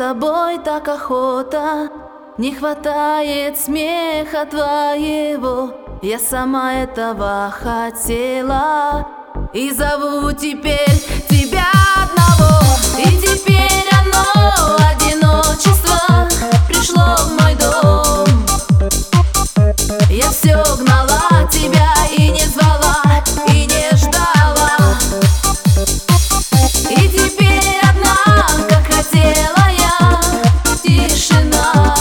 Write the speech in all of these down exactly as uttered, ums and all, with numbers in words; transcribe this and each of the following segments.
тобой так охота, не хватает смеха твоего. Я сама этого хотела и зову теперь тебя одного. И теперь оно, одиночество, пришло в мой дом. Я все гнала тебя и не звала, и не ждала. И теперь одна, как хотела я, тишина.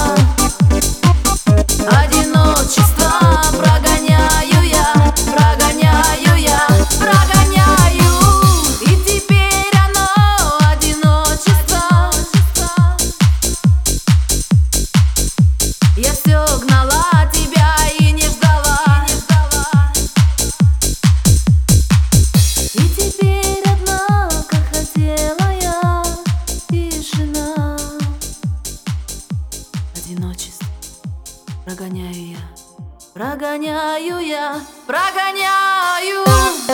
Одиночество прогоняю я, прогоняю я, прогоняю. И теперь оно, одиночество. Я все гнала тебя и не ждала. И теперь одна, как хотела я, тишина. Одиночество прогоняю я, прогоняю я, прогоняю.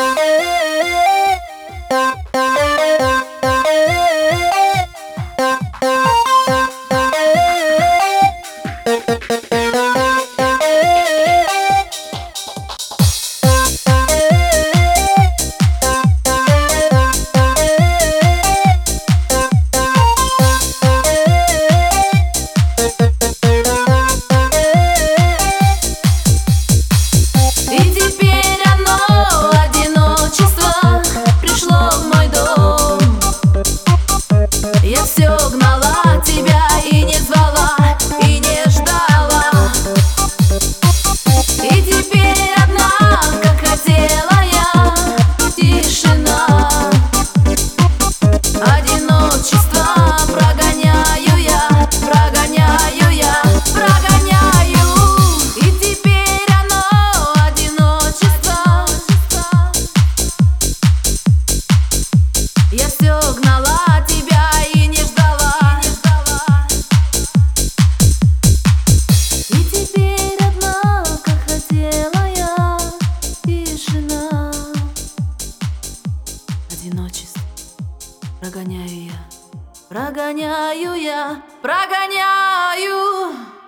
И теперь оно, одиночество, пришло в мой дом. Я все гнала тебя и не звала, и не ждала. И теперь одна, как хотела я, тишина. Одиночество прогоняю я, прогоняю я, прогоняю. И теперь оно, одиночество. Я все гнала тебя и не ждала. И теперь одна, как хотела я, тишина. Одиночество прогоняю я, прогоняю я, прогоняю.